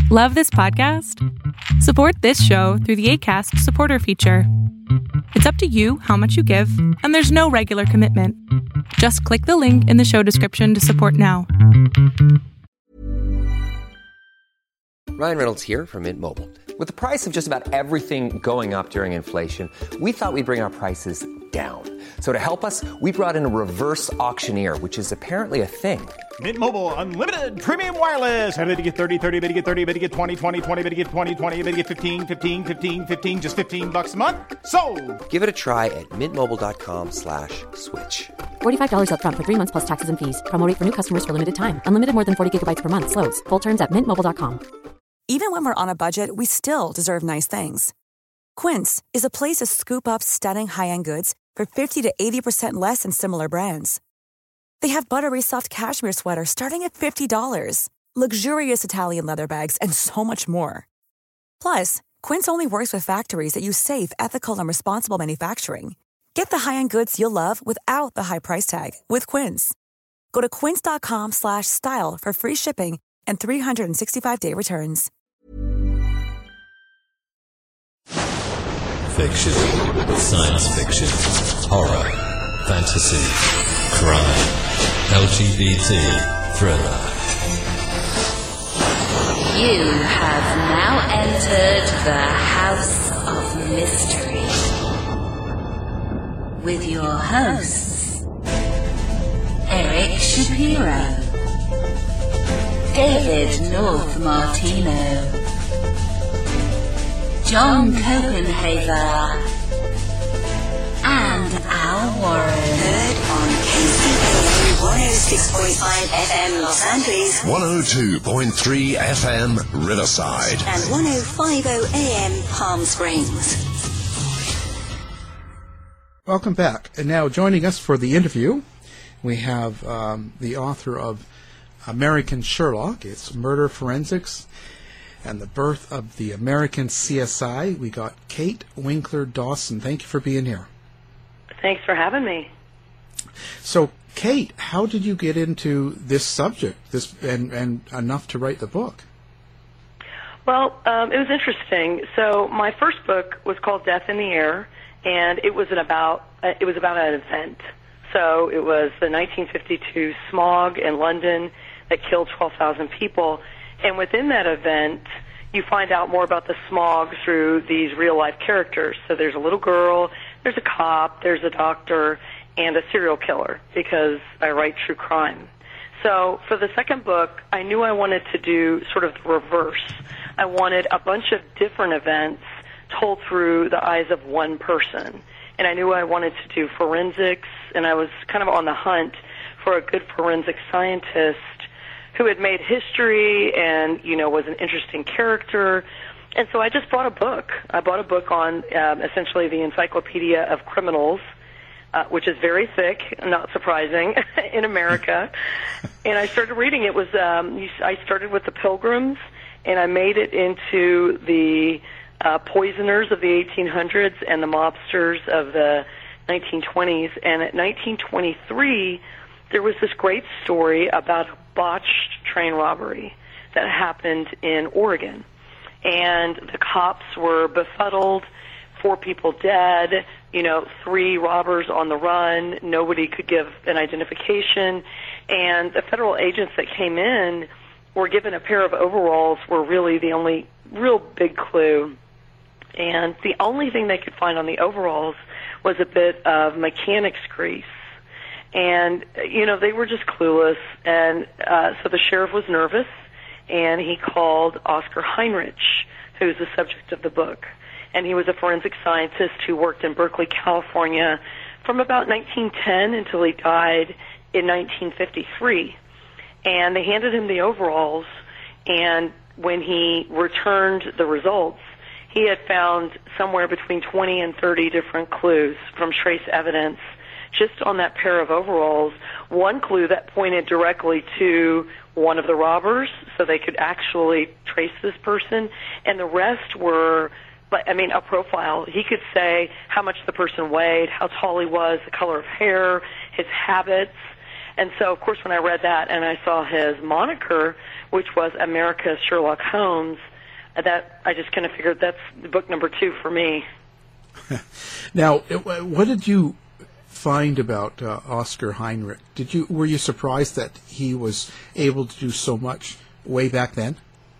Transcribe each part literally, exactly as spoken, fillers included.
Love this podcast? Support this show through the Acast supporter feature. It's up to you how much you give, and there's no regular commitment. Just click the link in the show description to support now. Ryan Reynolds here from Mint Mobile. With the price of just about everything going up during inflation, we thought we'd bring our prices down. So to help us, we brought in a reverse auctioneer, which is apparently a thing. Mint Mobile Unlimited Premium Wireless. How to get thirty, thirty, how to get thirty, how to get twenty, twenty, twenty, how to get twenty, twenty, how to get fifteen, fifteen, fifteen, fifteen, just fifteen bucks a month? Sold! Give it a try at mintmobile.com slash switch. forty-five dollars up front for three months plus taxes and fees. Promo rate for new customers for limited time. Unlimited more than forty gigabytes per month. Slows full terms at mint mobile dot com. Even when we're on a budget, we still deserve nice things. Quince is a place to scoop up stunning high-end goods for fifty to eighty percent less than similar brands. They have buttery soft cashmere sweaters starting at fifty dollars, luxurious Italian leather bags, and so much more. Plus, Quince only works with factories that use safe, ethical, and responsible manufacturing. Get the high-end goods you'll love without the high price tag with Quince. Go to quince.com slash style for free shipping and three sixty-five day returns. Fiction, science fiction, horror, fantasy, crime, L G B T, thriller. You have now entered the House of Mystery with your hosts, Eric Shapiro, David North Martino, John Copenhaver, and Al Warren. Heard on K C B A one oh six point five F M Los Angeles, one oh two point three F M Riverside, and one oh five point oh A M Palm Springs. Welcome back. And now joining us for the interview, we have um, the author of American Sherlock. It's Murder Forensics and the Birth of the American C S I. We got Kate Winkler Dawson. Thank you for being here. Thanks for having me. So, Kate, how did you get into this subject, this and, and enough to write the book? Well, um, it was interesting. So, my first book was called Death in the Air, and it was an about uh, it was about an event. So, it was the nineteen fifty-two smog in London that killed twelve thousand people. And within that event, you find out more about the smog through these real-life characters. So there's a little girl, there's a cop, there's a doctor, and a serial killer, because I write true crime. So for the second book, I knew I wanted to do sort of the reverse. I wanted a bunch of different events told through the eyes of one person. And I knew I wanted to do forensics, and I was kind of on the hunt for a good forensic scientist who had made history and, you know, was an interesting character. And so I just bought a book. I bought a book on um, essentially the Encyclopedia of Criminals, uh, which is very thick, not surprising, in America. And I started reading. It was, um, I started with the Pilgrims, and I made it into the uh, poisoners of the eighteen hundreds and the mobsters of the nineteen twenties. And at nineteen twenty-three, there was this great story about a botched train robbery that happened in Oregon. And the cops were befuddled, four people dead, you know, three robbers on the run, nobody could give an identification. And the federal agents that came in were given a pair of overalls were really the only real big clue. And the only thing they could find on the overalls was a bit of mechanic's grease. And, you know, they were just clueless. And uh, so the sheriff was nervous, and he called Oscar Heinrich, who's the subject of the book. And he was a forensic scientist who worked in Berkeley, California from about nineteen ten until he died in nineteen fifty-three. And they handed him the overalls, and when he returned the results, he had found somewhere between twenty and thirty different clues from trace evidence just on that pair of overalls. One clue that pointed directly to one of the robbers, so they could actually trace this person, and the rest were, I mean, a profile. He could say how much the person weighed, how tall he was, the color of hair, his habits, And so, of course, when I read that and I saw his moniker, which was America's Sherlock Holmes, that I just kind of figured that's book number two for me. Now, what did you find about uh, Oscar Heinrich? Did you were you surprised that he was able to do so much way back then?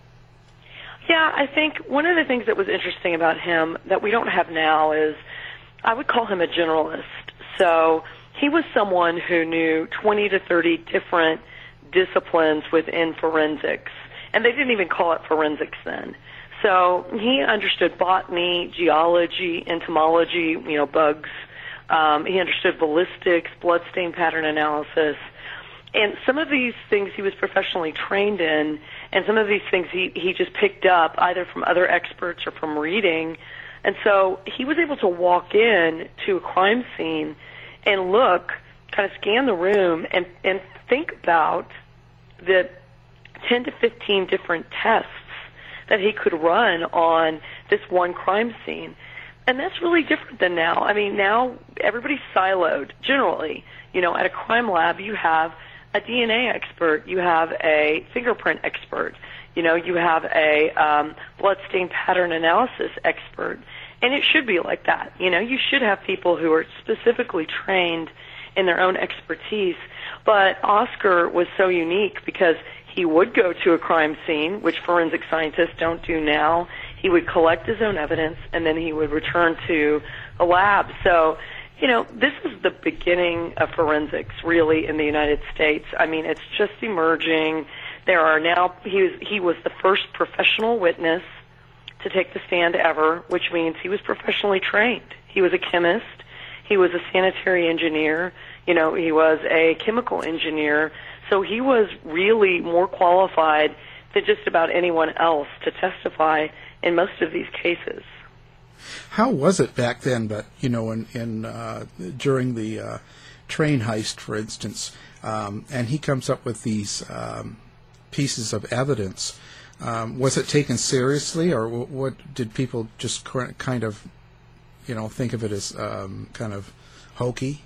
Yeah, I think one of the things that was interesting about him that we don't have now is I would call him a generalist. So he was someone who knew twenty to thirty different disciplines within forensics, and they didn't even call it forensics then. So he understood botany, geology, entomology, you know, bugs. Um, he understood ballistics, bloodstain pattern analysis. And some of these things he was professionally trained in, and some of these things he, he just picked up either from other experts or from reading. And so he was able to walk in to a crime scene and look, kind of scan the room, and, and think about the ten to fifteen different tests that he could run on this one crime scene. And that's really different than now. I mean, now everybody's siloed, generally. You know, at a crime lab, you have a D N A expert, you have a fingerprint expert, you know, you have a um, bloodstain pattern analysis expert. And it should be like that. You know, you should have people who are specifically trained in their own expertise. But Oscar was so unique because he would go to a crime scene, which forensic scientists don't do now. He would collect his own evidence, and then he would return to a lab. So, you know, this is the beginning of forensics, really, in the United States. I mean, it's just emerging. There are now, he was, he was the first professional witness to take the stand ever, which means he was professionally trained. He was a chemist. He was a sanitary engineer. You know, he was a chemical engineer. So he was really more qualified than just about anyone else to testify in most of these cases. How was it back then? But you know, in, in uh, during the uh, train heist, for instance, um, and he comes up with these um, pieces of evidence. Um, was it taken seriously, or what, what did people just kind of, you know, think of it as um, kind of hokey?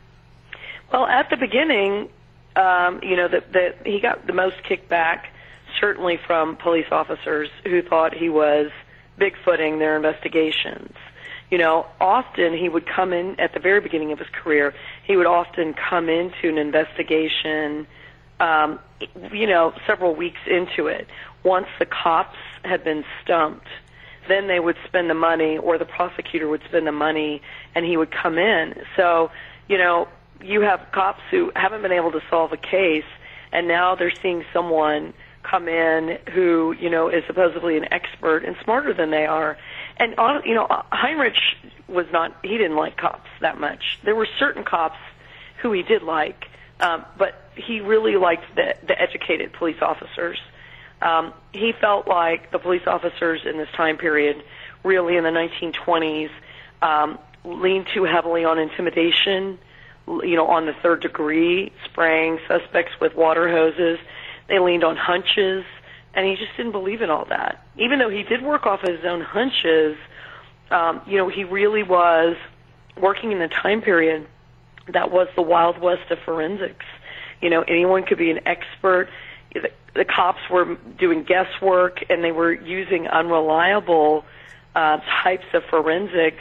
Well, at the beginning, um, you know, that that he got the most kickback, certainly from police officers who thought he was bigfooting their investigations. You know, often he would come in at the very beginning of his career. He would often come into an investigation, um, you know, several weeks into it. Once the cops had been stumped, then they would spend the money, or the prosecutor would spend the money, and he would come in. So, you know, you have cops who haven't been able to solve a case, and now they're seeing someone come in who, you know, is supposedly an expert and smarter than they are. And, you know, Heinrich was not, he didn't like cops that much. There were certain cops who he did like, um, but he really liked the, the educated police officers. Um, he felt like the police officers in this time period, really in the nineteen twenties, um, leaned too heavily on intimidation, you know, on the third degree, spraying suspects with water hoses. They leaned on hunches, and he just didn't believe in all that. Even though he did work off his own hunches, um, you know, he really was working in the time period that was the Wild West of forensics. You know, anyone could be an expert. The, the cops were doing guesswork, and they were using unreliable uh, types of forensics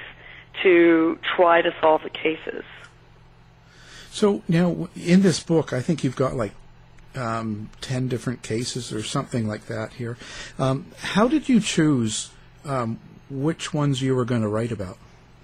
to try to solve the cases. So now, in this book, I think you've got like um, ten different cases or something like that here. Um, how did you choose um, which ones you were going to write about?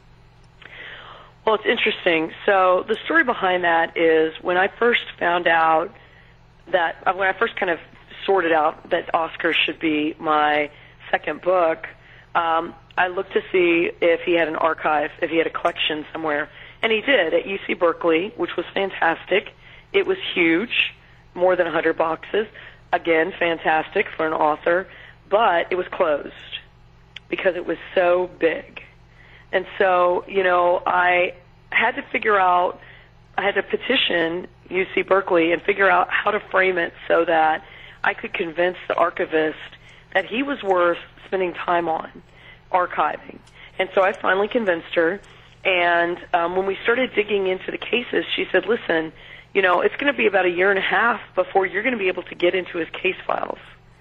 Well, it's interesting. So the story behind that is when I first found out that, when I first kind of sorted out that Oscar should be my second book, um, I looked to see if he had an archive, if he had a collection somewhere. And he did at U C Berkeley, which was fantastic. It was huge, more than one hundred boxes. Again, fantastic for an author. But it was closed because it was so big. And so, you know, I had to figure out, I had to petition U C Berkeley and figure out how to frame it so that I could convince the archivist that he was worth spending time on archiving. And so I finally convinced her. And um, when we started digging into the cases, she said, listen, you know, it's going to be about a year and a half before you're going to be able to get into his case files.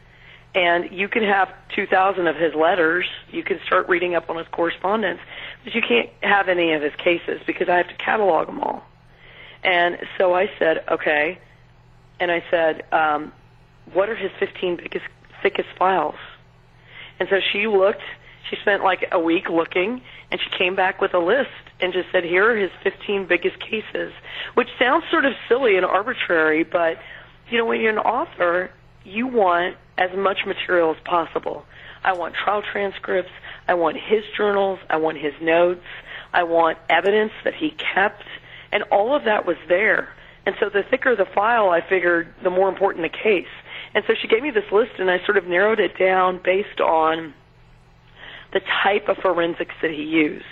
And you can have two thousand of his letters. You can start reading up on his correspondence, but you can't have any of his cases because I have to catalog them all. And so I said, okay. And I said, um, what are his fifteen biggest, thickest files? And so she looked. She spent like a week looking, and she came back with a list and just said, here are his fifteen biggest cases, which sounds sort of silly and arbitrary, but, you know, when you're an author, you want as much material as possible. I want trial transcripts. I want his journals. I want his notes. I want evidence that he kept. And all of that was there. And so the thicker the file, I figured, the more important the case. And so she gave me this list, and I sort of narrowed it down based on the type of forensics that he used.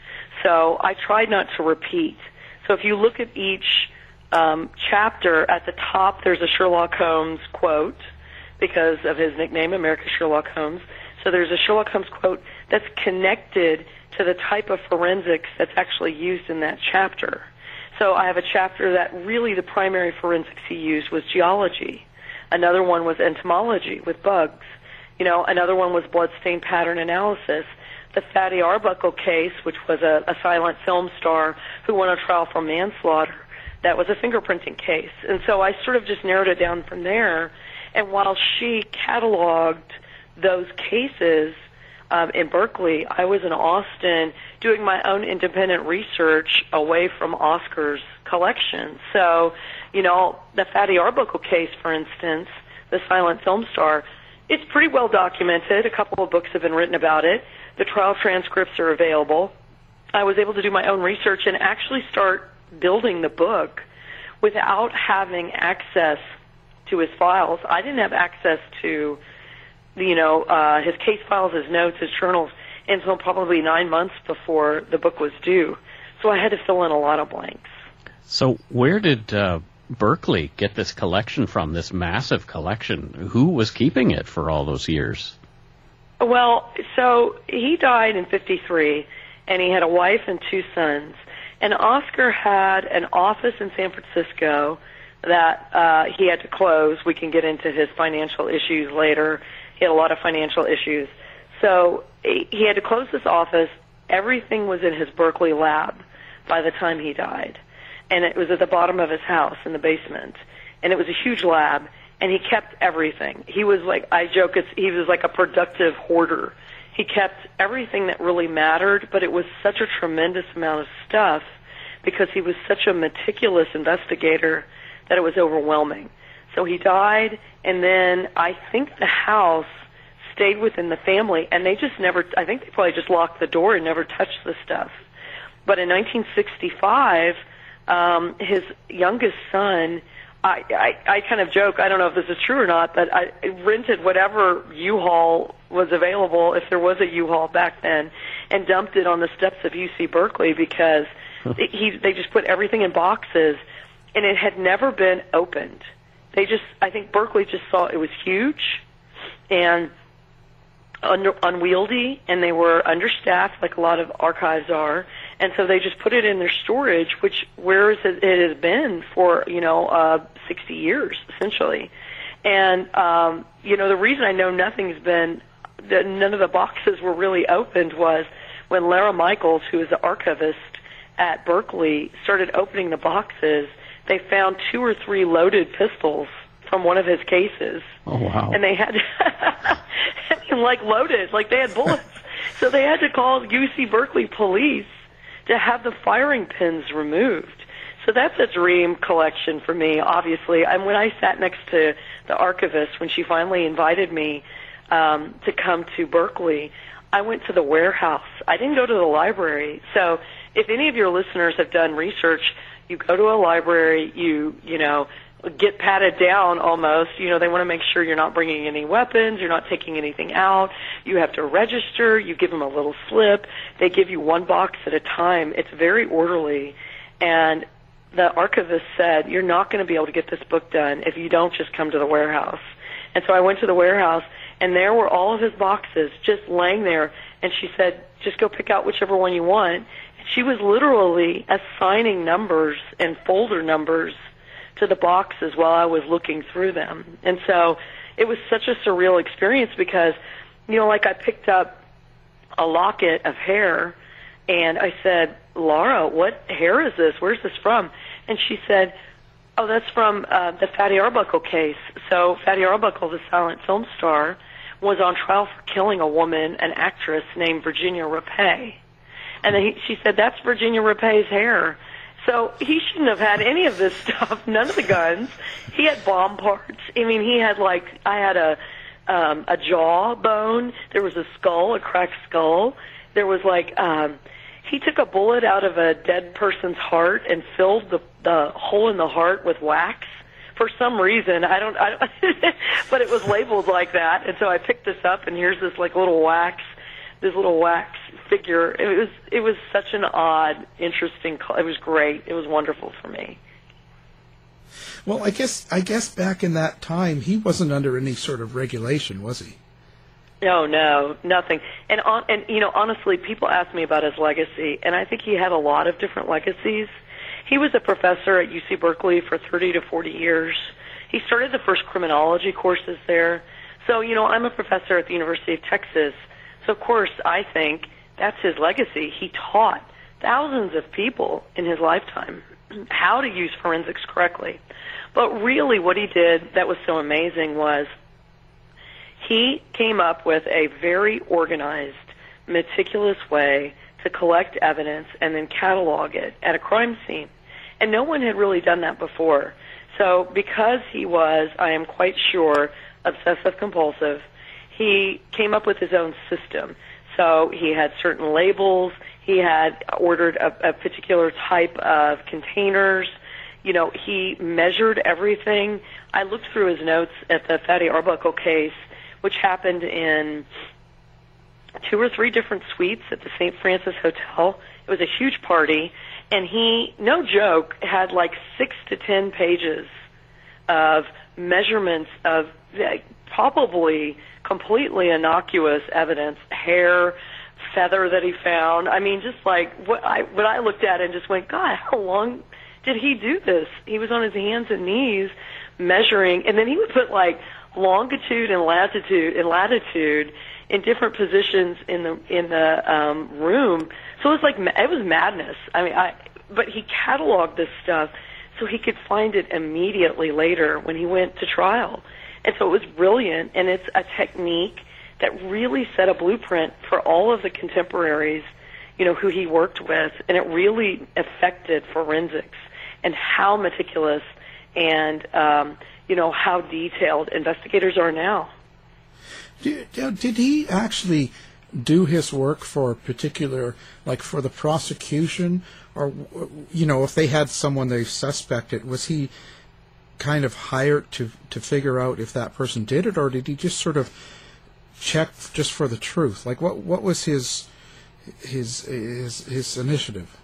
So I tried not to repeat. So if you look at each um, chapter, at the top there's a Sherlock Holmes quote because of his nickname, America's Sherlock Holmes. So there's a Sherlock Holmes quote that's connected to the type of forensics that's actually used in that chapter. So I have a chapter that really the primary forensics he used was geology. Another one was entomology with bugs. You know, another one was bloodstain pattern analysis. The Fatty Arbuckle case, which was a, a silent film star who won a trial for manslaughter, that was a fingerprinting case. And so I sort of just narrowed it down from there. And while she cataloged those cases um, in Berkeley, I was in Austin doing my own independent research away from Oscar's collection. So, you know, the Fatty Arbuckle case, for instance, the silent film star, it's pretty well documented. A couple of books have been written about it. The trial transcripts are available. I was able to do my own research and actually start building the book without having access to his files. I didn't have access to, you know, uh, his case files, his notes, his journals until probably nine months before the book was due. So I had to fill in a lot of blanks. So where did uh, Berkeley get this collection from, this massive collection? Who was keeping it for all those years? Well, so he died in fifty-three, and he had a wife and two sons. And Oscar had an office in San Francisco that uh, he had to close. We can get into his financial issues later. He had a lot of financial issues. So he had to close this office. Everything was in his Berkeley lab by the time he died. And it was at the bottom of his house in the basement. And it was a huge lab, and he kept everything. He was like, I joke, it's, he was like a productive hoarder. He kept everything that really mattered, but it was such a tremendous amount of stuff because he was such a meticulous investigator that it was overwhelming. So he died, and then I think the house stayed within the family, and they just never, I think they probably just locked the door and never touched the stuff. But in nineteen sixty-five, um, his youngest son, I, I, I kind of joke, I don't know if this is true or not, but I rented whatever U-Haul was available, if there was a U-Haul back then, and dumped it on the steps of U C Berkeley because it, he, they just put everything in boxes, and it had never been opened. They just, I think Berkeley just saw it was huge and under, unwieldy, and they were understaffed like a lot of archives are, and so they just put it in their storage, which where is it, it has been for, you know, uh, sixty years, essentially. And, um, you know, the reason I know nothing's been, that none of the boxes were really opened was when Lara Michaels, who is the archivist at Berkeley, started opening the boxes, they found two or three loaded pistols from one of his cases. Oh, wow. And they had, I mean, like loaded, like they had bullets. So they had to call U C Berkeley police to have the firing pins removed. So that's a dream collection for me, obviously. And when I sat next to the archivist, when she finally invited me um, to come to Berkeley, I went to the warehouse. I didn't go to the library. So if any of your listeners have done research, you go to a library, you, you know, get patted down almost. You know, they want to make sure you're not bringing any weapons, you're not taking anything out. You have to register. You give them a little slip. They give you one box at a time. It's very orderly. And the archivist said, you're not going to be able to get this book done if you don't just come to the warehouse. And so I went to the warehouse, and there were all of his boxes just laying there. And she said, just go pick out whichever one you want. And she was literally assigning numbers and folder numbers to the boxes while I was looking through them. And so it was such a surreal experience because, you know, like I picked up a locket of hair, and I said, Laura, what hair is this? Where's this from? And she said, oh, that's from uh, the Fatty Arbuckle case. So Fatty Arbuckle, the silent film star, was on trial for killing a woman, an actress named Virginia Rappe. And then he, she said, that's Virginia Rappe's hair. So he shouldn't have had any of this stuff, none of the guns. He had bomb parts. I mean, he had like, I had a um, a jaw bone. There was a skull, a cracked skull. There was like, um, he took a bullet out of a dead person's heart and filled the, the hole in the heart with wax. For some reason, I don't, I don't but it was labeled like that. And so I picked this up, and here's this like little wax, this little wax figure. It was, it was such an odd, interesting, it was great. It was wonderful for me. Well, I guess, I guess back in that time, he wasn't under any sort of regulation, was he? No, no, nothing. And on, and you know, honestly, people ask me about his legacy, and I think he had a lot of different legacies. He was a professor at U C Berkeley for thirty to forty years. He started the first criminology courses there. So, you know, I'm a professor at the University of Texas. So, of course, I think that's his legacy. He taught thousands of people in his lifetime how to use forensics correctly. But really what he did that was so amazing was he came up with a very organized, meticulous way to collect evidence and then catalog it at a crime scene. And no one had really done that before. So because he was, I am quite sure, obsessive-compulsive, he came up with his own system. So he had certain labels. He had ordered a, a particular type of containers. You know, he measured everything. I looked through his notes at the Fatty Arbuckle case, which happened in two or three different suites at the Saint Francis Hotel. It was a huge party, and he, no joke, had like six to ten pages of measurements of probably completely innocuous evidence, hair, feather that he found. I mean, just like what I, what I looked at and just went, God, how long did he do this? He was on his hands and knees measuring, and then he would put like longitude and latitude and latitude in different positions in the in the um, room. So it was like it was madness. I mean, I but he cataloged this stuff so he could find it immediately later when he went to trial. And so it was brilliant, and it's a technique that really set a blueprint for all of the contemporaries, you know, who he worked with, and it really affected forensics and how meticulous and um, you know, how detailed investigators are now. Did, did he actually do his work for a particular, like for the prosecution, or, you know, if they had someone they suspected, was he kind of hired to to figure out if that person did it, or did he just sort of check just for the truth? Like, what what was his his his, his initiative?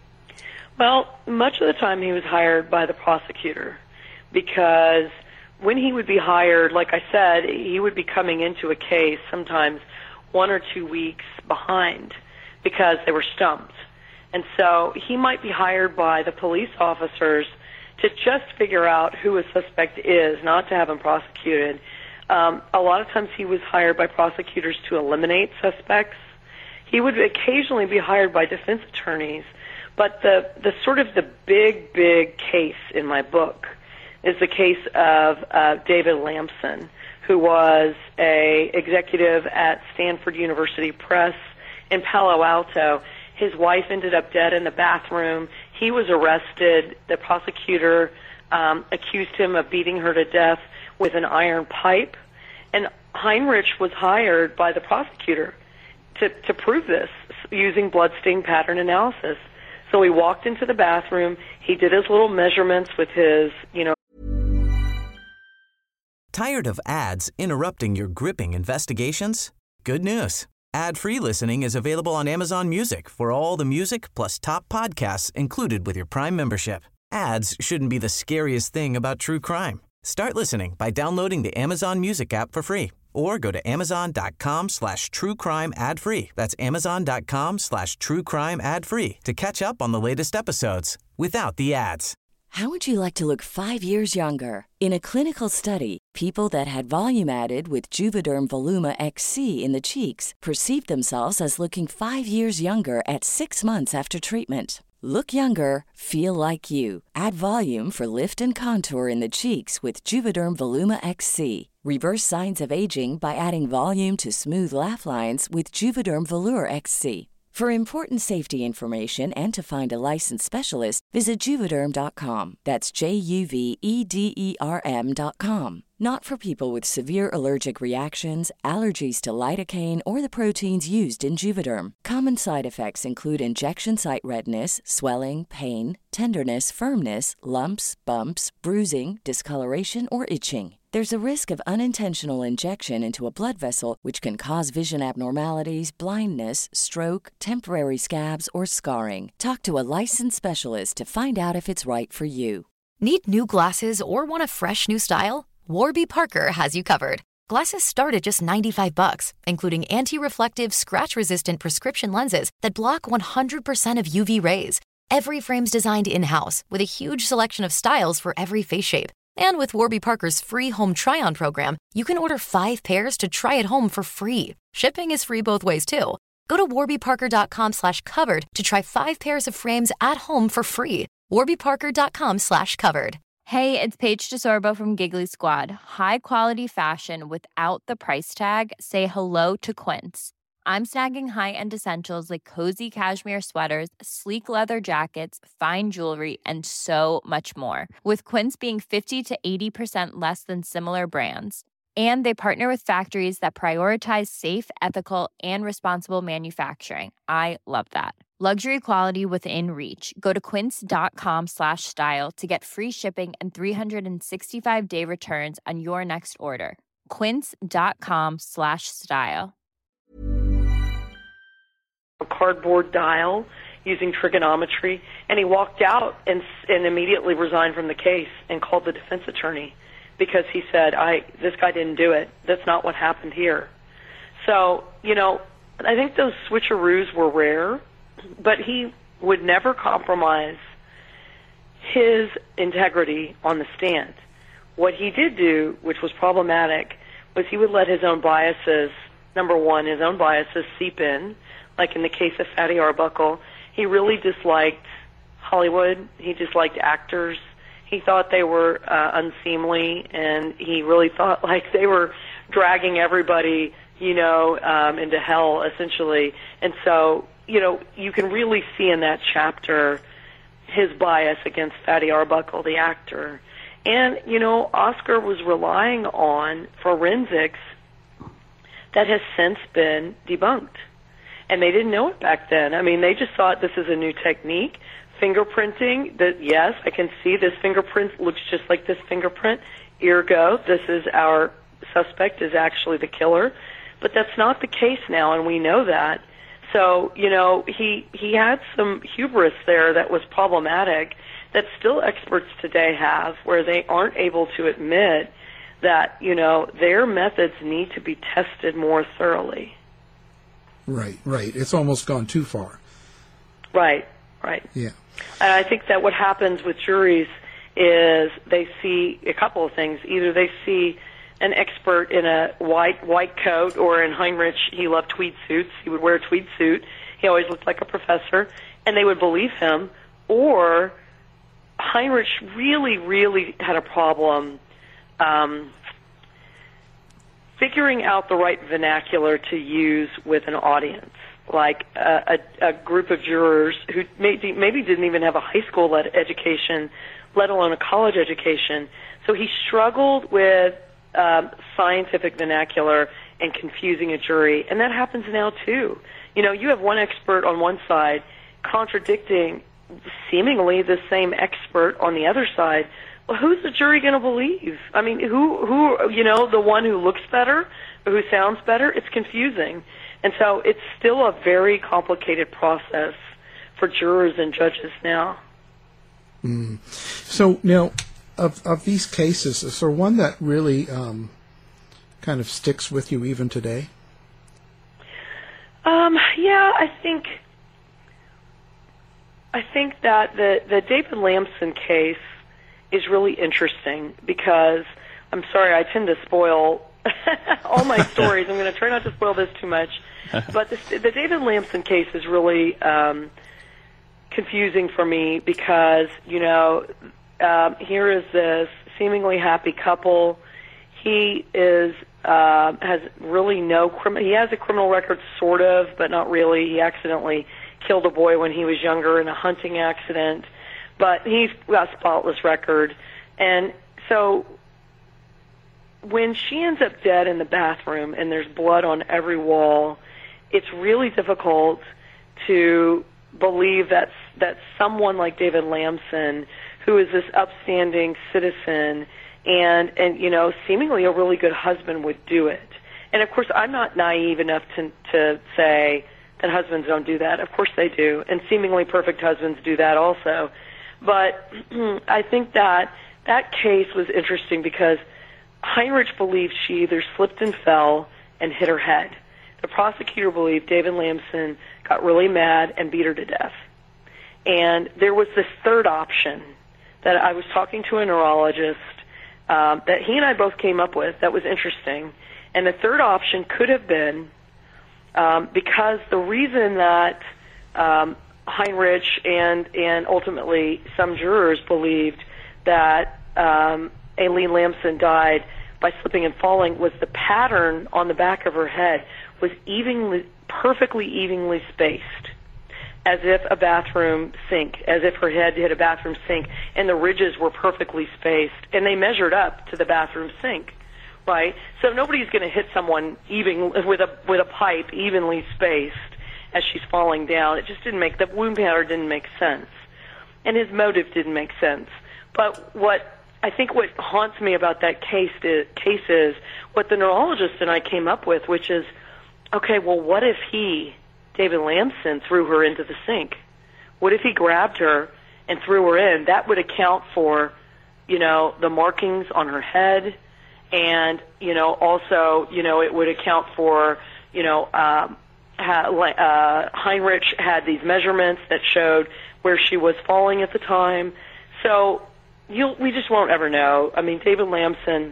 Well, much of the time he was hired by the prosecutor, because when he would be hired, like I said, he would be coming into a case sometimes one or two weeks behind because they were stumped. And so he might be hired by the police officers to just figure out who a suspect is, not to have him prosecuted. Um, a lot of times he was hired by prosecutors to eliminate suspects. He would occasionally be hired by defense attorneys. But the, the sort of the big, big case in my book is the case of uh, David Lamson, who was a executive at Stanford University Press in Palo Alto. His wife ended up dead in the bathroom. He was arrested. The prosecutor um, accused him of beating her to death with an iron pipe. And Heinrich was hired by the prosecutor to, to prove this using bloodstain pattern analysis. So he walked into the bathroom. He did his little measurements with his, you know. Tired of ads interrupting your gripping investigations? Good news. Ad-free listening is available on Amazon Music for all the music plus top podcasts included with your Prime membership. Ads shouldn't be the scariest thing about true crime. Start listening by downloading the Amazon Music app for free or go to amazon.com slash true crime ad free. That's amazon.com slash true crime ad free to catch up on the latest episodes without the ads. How would you like to look five years younger? In a clinical study, people that had volume added with Juvederm Voluma X C in the cheeks perceived themselves as looking five years younger at six months after treatment. Look younger, feel like you. Add volume for lift and contour in the cheeks with Juvederm Voluma X C. Reverse signs of aging by adding volume to smooth laugh lines with Juvederm Volure X C. For important safety information and to find a licensed specialist, visit Juvederm dot com. That's J U V E D E R M dot com. Not for people with severe allergic reactions, allergies to lidocaine, or the proteins used in Juvederm. Common side effects include injection site redness, swelling, pain, tenderness, firmness, lumps, bumps, bruising, discoloration, or itching. There's a risk of unintentional injection into a blood vessel, which can cause vision abnormalities, blindness, stroke, temporary scabs, or scarring. Talk to a licensed specialist to find out if it's right for you. Need new glasses or want a fresh new style? Warby Parker has you covered. Glasses start at just ninety-five bucks, including anti-reflective, scratch-resistant prescription lenses that block one hundred percent of U V rays. Every frame's designed in-house with a huge selection of styles for every face shape. And with Warby Parker's free home try-on program, you can order five pairs to try at home for free. Shipping is free both ways, too. Go to warby parker dot com slash covered to try five pairs of frames at home for free. warby parker dot com slash covered. Hey, it's Paige DeSorbo from Giggly Squad. High quality fashion without the price tag. Say hello to Quince. I'm snagging high-end essentials like cozy cashmere sweaters, sleek leather jackets, fine jewelry, and so much more. With Quince being fifty to eighty percent less than similar brands. And they partner with factories that prioritize safe, ethical, and responsible manufacturing. I love that. Luxury quality within reach. Go to quince dot com slash style to get free shipping and three sixty-five day returns on your next order. quince dot com slash style. A cardboard dial using trigonometry, and he walked out and, and immediately resigned from the case and called the defense attorney because he said, "I this guy didn't do it. That's not what happened here." So, you know, I think those switcheroos were rare, but he would never compromise his integrity on the stand. What he did do, which was problematic, was he would let his own biases, number one, his own biases seep in. Like in the case of Fatty Arbuckle, he really disliked Hollywood. He disliked actors. He thought they were uh, unseemly, and he really thought like they were dragging everybody, you know, um, into hell, essentially. And so, you know, you can really see in that chapter his bias against Fatty Arbuckle, the actor. And, you know, Oscar was relying on forensics that has since been debunked. And they didn't know it back then. I mean, they just thought this is a new technique. Fingerprinting, that yes, I can see this fingerprint looks just like this fingerprint. Ergo, this is our suspect is actually the killer. But that's not the case now, and we know that. So, you know, he he had some hubris there that was problematic that still experts today have, where they aren't able to admit that, you know, their methods need to be tested more thoroughly. Right, right. It's almost gone too far. Right, right. Yeah. And I think that what happens with juries is they see a couple of things. Either they see an expert in a white white coat, or in Heinrich, he loved tweed suits. He would wear a tweed suit. He always looked like a professor, and they would believe him. Or Heinrich really, really had a problem um, figuring out the right vernacular to use with an audience, like a, a, a group of jurors who maybe, maybe didn't even have a high school ed- education, let alone a college education. So he struggled with um, scientific vernacular and confusing a jury, and that happens now too. You know, you have one expert on one side contradicting seemingly the same expert on the other side. Well, who's the jury going to believe? I mean, who, who, you know, the one who looks better, or who sounds better? It's confusing. And so it's still a very complicated process for jurors and judges now. Mm. So now, of of these cases, is there one that really um, kind of sticks with you even today? Um, yeah, I think I think that the the David Lamson case is really interesting because, I'm sorry, I tend to spoil all my stories. I'm going to try not to spoil this too much. But the, the David Lamson case is really um, confusing for me because, you know, um, here is this seemingly happy couple. He is uh, has really no criminal. He has a criminal record, sort of, but not really. He accidentally killed a boy when he was younger in a hunting accident, but he's got a spotless record. And so when she ends up dead in the bathroom and there's blood on every wall, it's really difficult to believe that that someone like David Lamson, who is this upstanding citizen and, and you know, seemingly a really good husband, would do it. And, of course, I'm not naive enough to, to say that husbands don't do that. Of course they do, and seemingly perfect husbands do that also. But I think that that case was interesting because Heinrich believed she either slipped and fell and hit her head. The prosecutor believed David Lamson got really mad and beat her to death. And there was this third option that I was talking to a neurologist um, that he and I both came up with that was interesting. And the third option could have been um, because the reason that um, Heinrich and, and ultimately some jurors believed that um, Aileen Lamson died by slipping and falling was the pattern on the back of her head was evenly, perfectly evenly spaced, as if a bathroom sink, as if her head hit a bathroom sink, and the ridges were perfectly spaced, and they measured up to the bathroom sink, right? So nobody's going to hit someone even with a with a pipe evenly spaced as she's falling down. It just didn't make, the wound pattern didn't make sense, and his motive didn't make sense. But what I think what haunts me about that case is, case is what the neurologist and I came up with, which is, okay, well, what if he, David Lamson, threw her into the sink? What if he grabbed her and threw her in? That would account for, you know, the markings on her head, and, you know, also, you know, it would account for, you know, um, ha, uh, Heinrich had these measurements that showed where she was falling at the time. So you'll, we just won't ever know. I mean, David Lamson,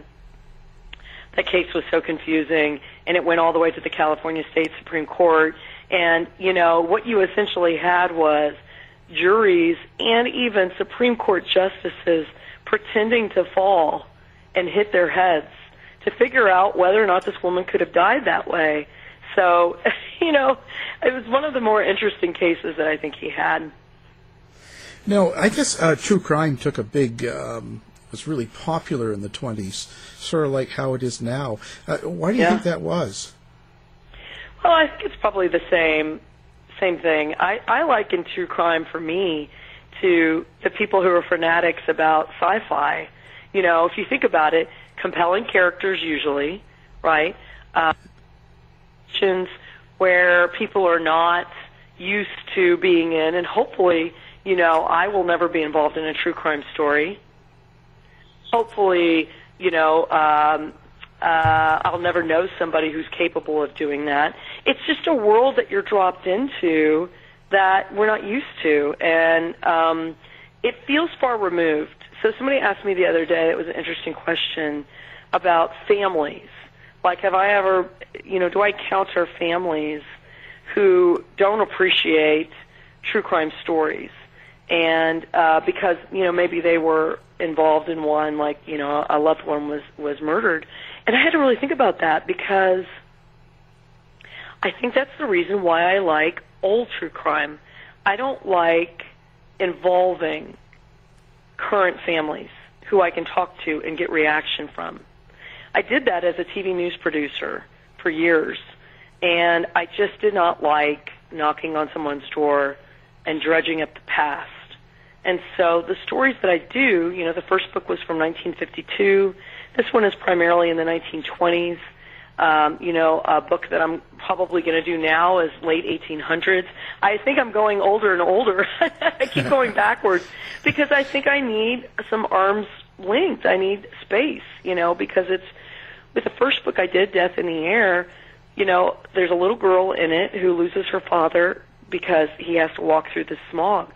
that case was so confusing, and it went all the way to the California State Supreme Court. And, you know, what you essentially had was juries and even Supreme Court justices pretending to fall and hit their heads to figure out whether or not this woman could have died that way. So, you know, it was one of the more interesting cases that I think he had. No, I guess uh, true crime took a big, um, was really popular in the twenties, sort of like how it is now. Uh, why do you yeah. think that was? Well, I think it's probably the same same thing. I, I liken true crime for me to the people who are fanatics about sci-fi. You know, if you think about it, compelling characters usually, right? Uh, where people are not used to being in, and hopefully, you know, I will never be involved in a true crime story. Hopefully, you know, um, uh, I'll never know somebody who's capable of doing that. It's just a world that you're dropped into that we're not used to, and um, it feels far removed. So somebody asked me the other day, it was an interesting question, about families. Like, have I ever, you know, do I encounter families who don't appreciate true crime stories? And uh, because, you know, maybe they were involved in one, like, you know, a loved one was, was murdered. And I had to really think about that because I think that's the reason why I like old true crime. I don't like involving current families who I can talk to and get reaction from. I did that as a T V news producer for years, and I just did not like knocking on someone's door and dredging up the past. And so the stories that I do, you know, the first book was from nineteen fifty-two. This one is primarily in the nineteen twenties. Um, you know, a book that I'm probably going to do now is late eighteen hundreds. I think I'm going older and older. I keep going backwards because I think I need some arm's length. I need space, you know, because it's, with the first book I did, Death in the Air, you know, there's a little girl in it who loses her father because he has to walk through the smog.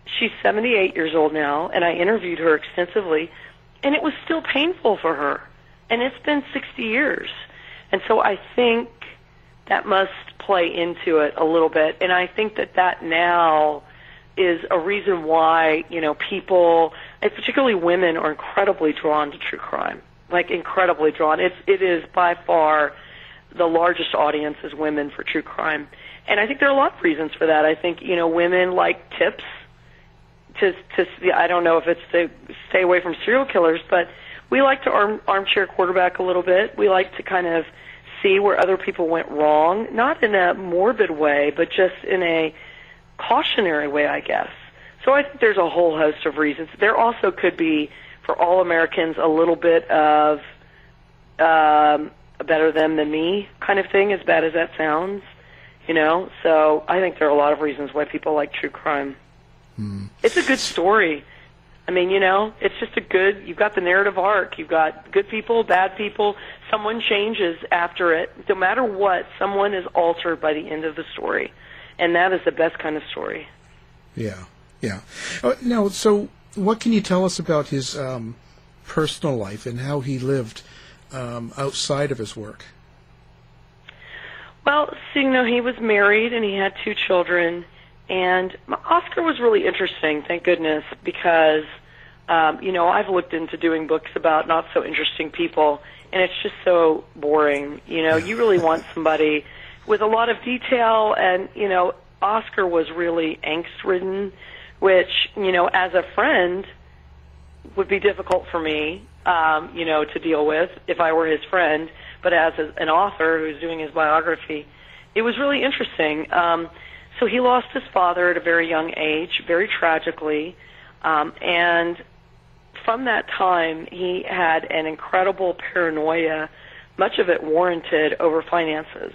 she's seventy-eight years old now, and I interviewed her extensively, and it was still painful for her. And it's been sixty years. And so I think that must play into it a little bit. And I think that that now is a reason why, you know, people, and particularly women, are incredibly drawn to true crime. Like, incredibly drawn. It's, it is by far the largest audience is women for true crime. And I think there are a lot of reasons for that. I think, you know, women like tips to, to I don't know if it's to stay away from serial killers, but we like to arm, armchair quarterback a little bit. We like to kind of see where other people went wrong, not in a morbid way, but just in a cautionary way, I guess. So I think there's a whole host of reasons. There also could be, for all Americans, a little bit of um, a better them than me kind of thing, as bad as that sounds, you know. So I think there are a lot of reasons why people like true crime. Mm. It's a good story. I mean, you know, it's just a good, you've got the narrative arc. You've got good people, bad people. Someone changes after it. No matter what, someone is altered by the end of the story. And that is the best kind of story. Yeah, yeah. Uh, now, so what can you tell us about his um, personal life and how he lived um, outside of his work? Well, so, you know, he was married and he had two children. And Oscar was really interesting, thank goodness, because, um, you know, I've looked into doing books about not so interesting people, and it's just so boring. You know, you really want somebody with a lot of detail, and, you know, Oscar was really angst-ridden, which, you know, as a friend would be difficult for me, um, you know, to deal with if I were his friend. But as a, an author who's doing his biography, it was really interesting. Um, so he lost his father at a very young age, very tragically, um, and from that time he had an incredible paranoia, much of it warranted, over finances.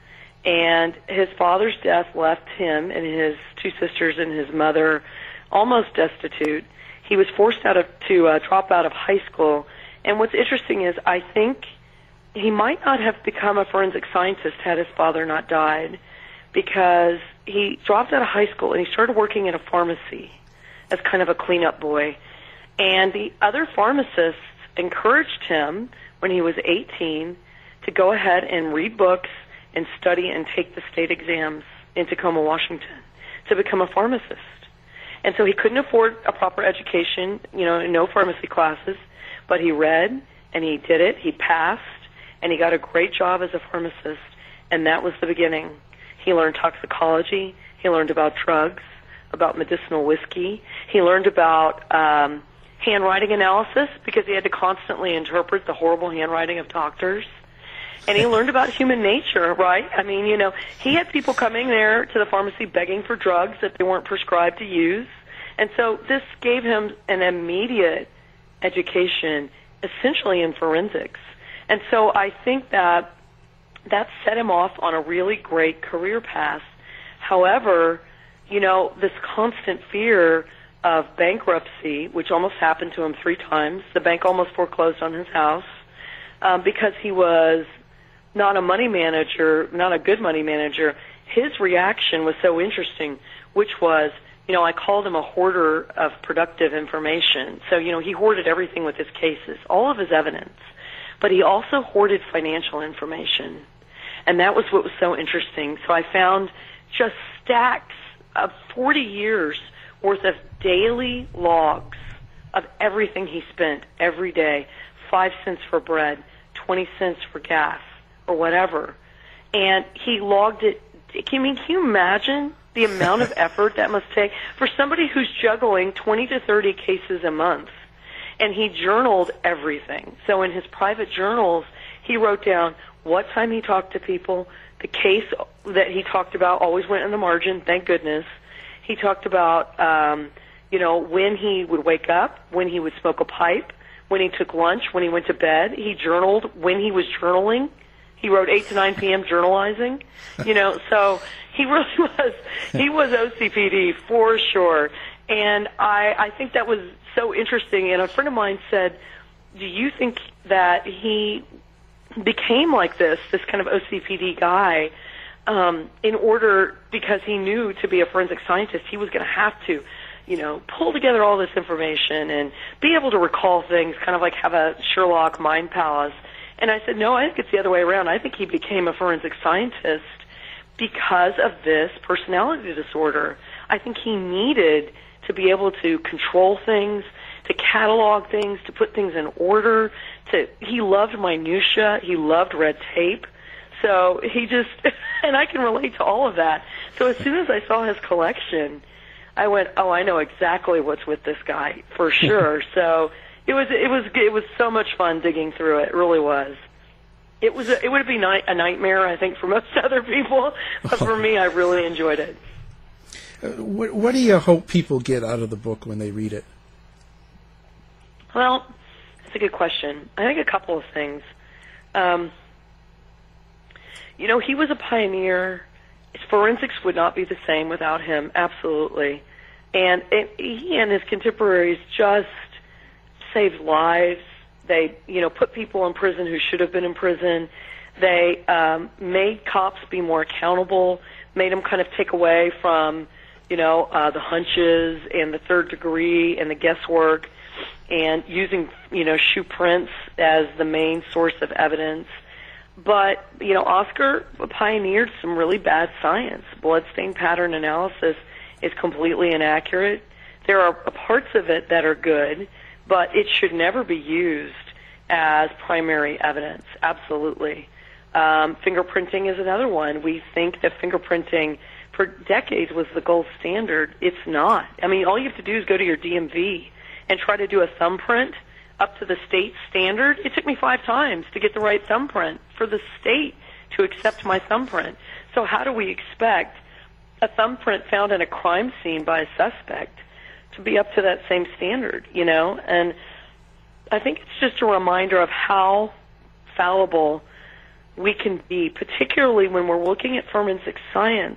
And his father's death left him and his two sisters and his mother almost destitute. He was forced out of to uh, drop out of high school. And what's interesting is I think he might not have become a forensic scientist had his father not died, because he dropped out of high school and he started working at a pharmacy as kind of a cleanup boy. And the other pharmacists encouraged him when he was eighteen to go ahead and read books and study and take the state exams in Tacoma, Washington, to become a pharmacist. And so he couldn't afford a proper education, you know, no pharmacy classes, but he read and he did it, he passed, and he got a great job as a pharmacist, and that was the beginning. He learned toxicology, he learned about drugs, about medicinal whiskey, he learned about um, handwriting analysis, because he had to constantly interpret the horrible handwriting of doctors. And he learned about human nature, right? I mean, you know, he had people coming there to the pharmacy begging for drugs that they weren't prescribed to use. And so this gave him an immediate education, essentially in forensics. And so I think that that set him off on a really great career path. However, you know, this constant fear of bankruptcy, which almost happened to him three times, the bank almost foreclosed on his house, um, because he was not a money manager, not a good money manager. His reaction was so interesting, which was, you know, I called him a hoarder of productive information. So, you know, he hoarded everything with his cases, all of his evidence. But he also hoarded financial information. And that was what was so interesting. So I found just stacks of forty years worth of daily logs of everything he spent every day, five cents for bread, twenty cents for gas, or whatever. And he logged it. I mean, can you imagine the amount of effort that must take for somebody who's juggling twenty to thirty cases a month? And he journaled everything. So in his private journals, he wrote down what time he talked to people. The case that he talked about always went in the margin, thank goodness. He talked about, um, you know, when he would wake up, when he would smoke a pipe, when he took lunch, when he went to bed. He journaled when he was journaling. He wrote eight to nine p.m. journalizing. You know, so he really was, he was O C P D for sure. And I, I think that was so interesting. And a friend of mine said, do you think that he became like this, this kind of O C P D guy, um, in order, because he knew to be a forensic scientist, he was going to have to you know, pull together all this information and be able to recall things, kind of like have a Sherlock mind palace. And I said, no, I think it's the other way around. I think he became a forensic scientist because of this personality disorder. I think he needed to be able to control things, to catalog things, to put things in order. To he loved minutia. He loved red tape. So he just, and I can relate to all of that. So as soon as I saw his collection, I went, oh, I know exactly what's with this guy for sure. So it was, it was, it was so much fun digging through it. It really was. It was, a, it would be ni- a nightmare, I think, for most other people, but for me, I really enjoyed it. Uh, what, what do you hope people get out of the book when they read it? Well, that's a good question. I think a couple of things. Um, you know, he was a pioneer. Forensics would not be the same without him, absolutely. And it, he and his contemporaries just saved lives. They, you know, put people in prison who should have been in prison. They um, made cops be more accountable, made them kind of take away from, you know, uh, the hunches and the third degree and the guesswork, and using, you know, shoe prints as the main source of evidence. But, you know, Oscar pioneered some really bad science. Bloodstain pattern analysis is completely inaccurate. There are parts of it that are good, but it should never be used as primary evidence, absolutely. Um, fingerprinting is another one. We think that fingerprinting for decades was the gold standard. It's not. I mean, all you have to do is go to your D M V and try to do a thumbprint up to the state standard. It took me five times to get the right thumbprint for the state to accept my thumbprint. So how do we expect a thumbprint found in a crime scene by a suspect to be up to that same standard, you know? And I think it's just a reminder of how fallible we can be, particularly when we're looking at forensic science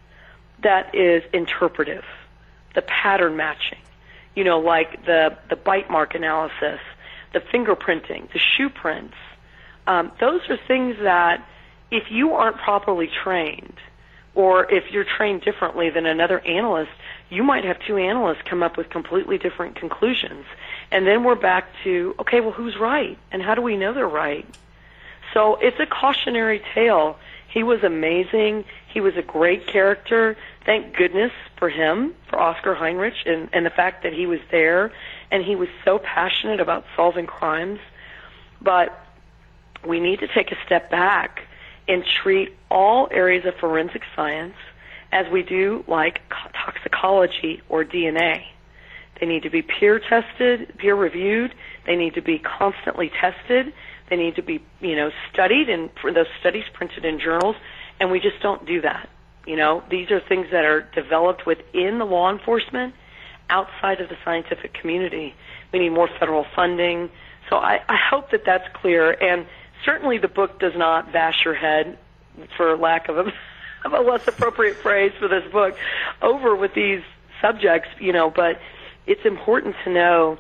that is interpretive, the pattern matching, you know, like the, the bite mark analysis, the fingerprinting, the shoe prints. Um, those are things that if you aren't properly trained, or if you're trained differently than another analyst, you might have two analysts come up with completely different conclusions. And then we're back to, okay, well, who's right? And how do we know they're right? So it's a cautionary tale. He was amazing. He was a great character. Thank goodness for him, for Oscar Heinrich, and, and the fact that he was there, and he was so passionate about solving crimes. But we need to take a step back and treat all areas of forensic science as we do like toxicology or D N A. They need to be peer tested, peer reviewed. They need to be constantly tested. They need to be, you know, studied, and for those studies printed in journals, and we just don't do that. You know, these are things that are developed within the law enforcement, outside of the scientific community. We need more federal funding. So I, I hope that that's clear, and certainly the book does not bash your head, for lack of a, of a less appropriate phrase for this book, over with these subjects, you know, but it's important to know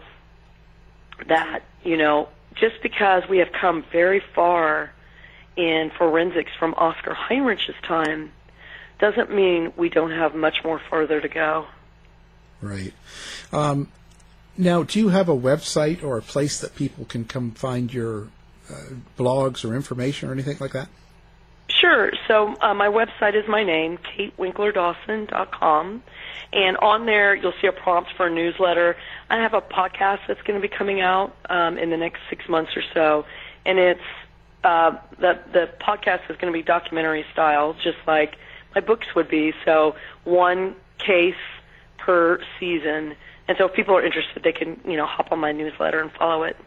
that, you know, just because we have come very far in forensics from Oscar Heinrich's time doesn't mean we don't have much more further to go. Right. Um, now, do you have a website or a place that people can come find your uh, blogs or information or anything like that? Sure. So uh, my website is my name, kate winkler dawson dot com. And on there, you'll see a prompt for a newsletter. I have a podcast that's going to be coming out um, in the next six months or so. And it's uh, the, the podcast is going to be documentary style, just like my books would be. So one case per season. And so if people are interested, they can, you know, hop on my newsletter and follow it.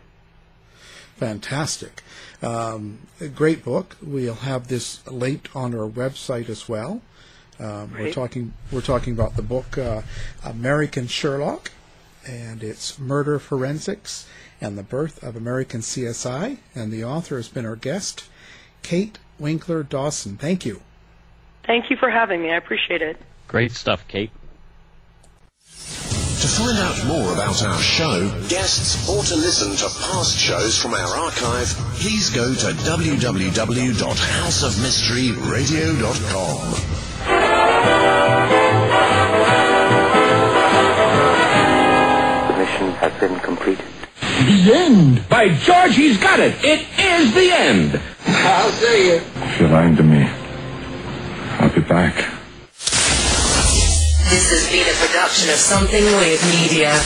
Fantastic. Um, a great book. We'll have this linked on our website as well. Um, we're talking we're talking about the book uh, American Sherlock, and it's Murder Forensics and the Birth of American C S I, and the author has been our guest, Kate Winkler Dawson. Thank you. Thank you for having me. I appreciate it. Great stuff, Kate. To find out more about our show, guests, or to listen to past shows from our archive, please go to w w w dot house of mystery radio dot com. mission has been completed. The end! By George, he's got it! It is the end! I'll see you. If you're lying to me, I'll be back. This has been a production of Something Weird Media.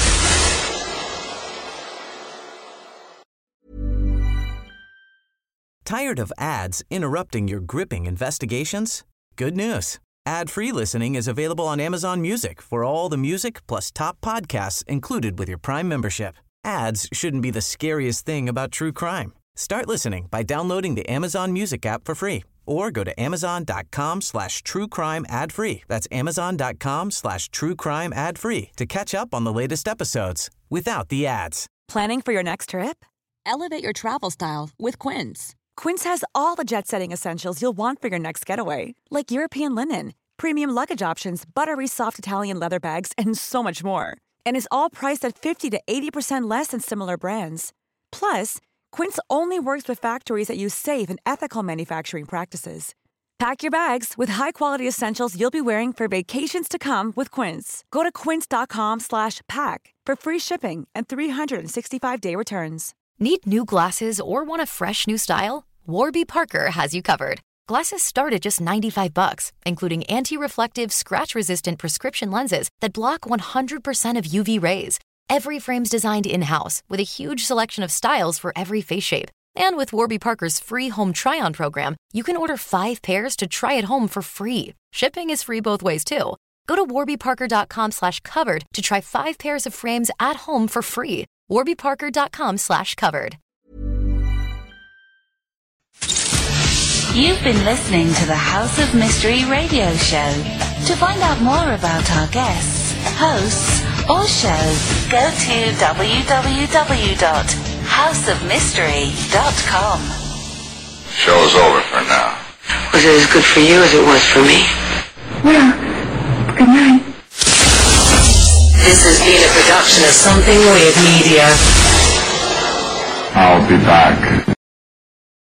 Tired of ads interrupting your gripping investigations? Good news. Ad-free listening is available on Amazon Music for all the music plus top podcasts included with your Prime membership. Ads shouldn't be the scariest thing about true crime. Start listening by downloading the Amazon Music app for free or go to amazon.com slash true crime ad free. That's amazon.com slash true crime ad free to catch up on the latest episodes without the ads. Planning for your next trip? Elevate your travel style with Quince. Quince has all the jet-setting essentials you'll want for your next getaway, like European linen, premium luggage options, buttery soft Italian leather bags, and so much more. And is all priced at fifty to eighty percent less than similar brands. Plus, Quince only works with factories that use safe and ethical manufacturing practices. Pack your bags with high-quality essentials you'll be wearing for vacations to come with Quince. Go to quince.com slash pack for free shipping and three sixty-five day returns. Need new glasses or want a fresh new style? Warby Parker has you covered. Glasses start at just ninety-five bucks, including anti-reflective, scratch-resistant prescription lenses that block one hundred percent of U V rays. Every frame's designed in-house with a huge selection of styles for every face shape. And with Warby Parker's free home try-on program, you can order five pairs to try at home for free. Shipping is free both ways, too. Go to warbyparker.com slash covered to try five pairs of frames at home for free. warbyparker.com slash covered. You've been listening to the House of Mystery radio show. To find out more about our guests, hosts, or shows, go to w w w dot house of mystery dot com. Show's over for now. Was it as good for you as it was for me? Well, good night. This has been a production of Something Weird Media. I'll be back.